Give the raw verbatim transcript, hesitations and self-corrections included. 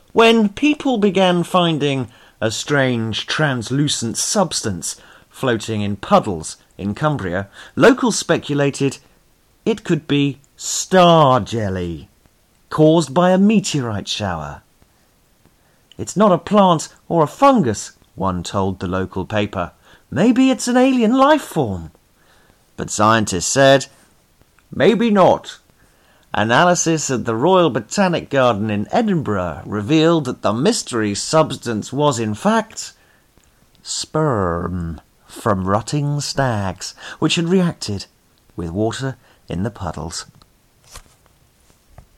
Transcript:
When people began finding a strange translucent substance floating in puddles in Cumbria, locals speculated it could be star jelly, caused by a meteorite shower. It's not a plant or a fungus, one told the local paper. Maybe it's an alien life form. But scientists said, maybe not. Analysis at the Royal Botanic Garden in Edinburgh revealed that the mystery substance was in fact sperm from rotting stags, which had reacted with water in the puddles.